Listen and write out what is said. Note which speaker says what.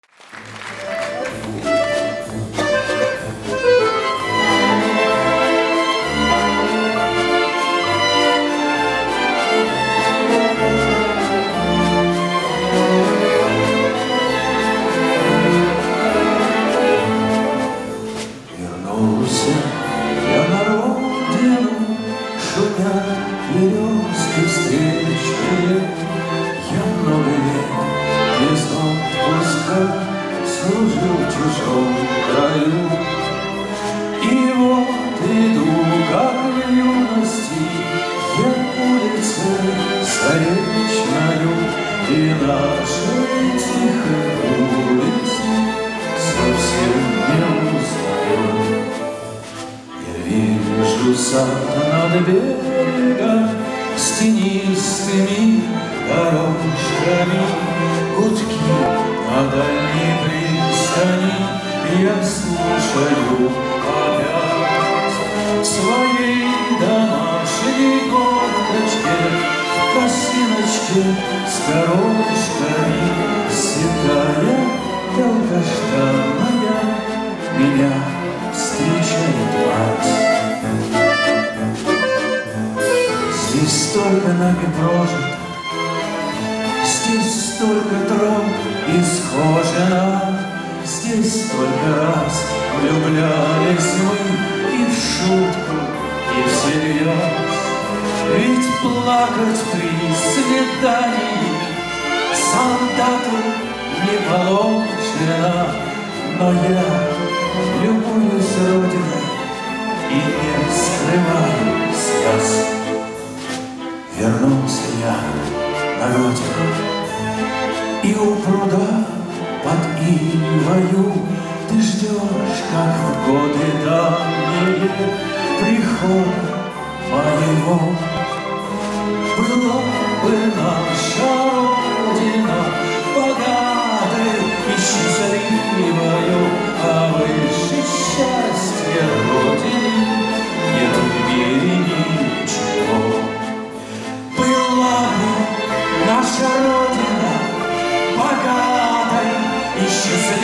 Speaker 1: Вернулся я на родину, шумят березки встречные. Я много лет без отпуска служил в чужом краю. И вот иду, как в юности, я улицей заречною, и нашей тихой улицы совсем не узнаю. Я вижу сад над берегом с тенистыми дорожками, гудки на дальней пристани. Я слушаю опять в своей домашней кофточке, в косыночке с горошками. Седая долгожданная меня встречает мать. Здесь столько нами прожито, здесь столько троп исхожено, здесь столько раз влюблялись мы и в шутку, и всерьез. Ведь плакать при свидании солдату не положено. Но я любуюсь родиной и не скрываю слез. Вернулся я на родину, и у пруда под ивою ты ждешь, как в годы давние, прихода моего. Была бы наша родина богатой и счастливою, а выше счастья родины нет в мире ничего. Была бы наша родина богатой и счастливой,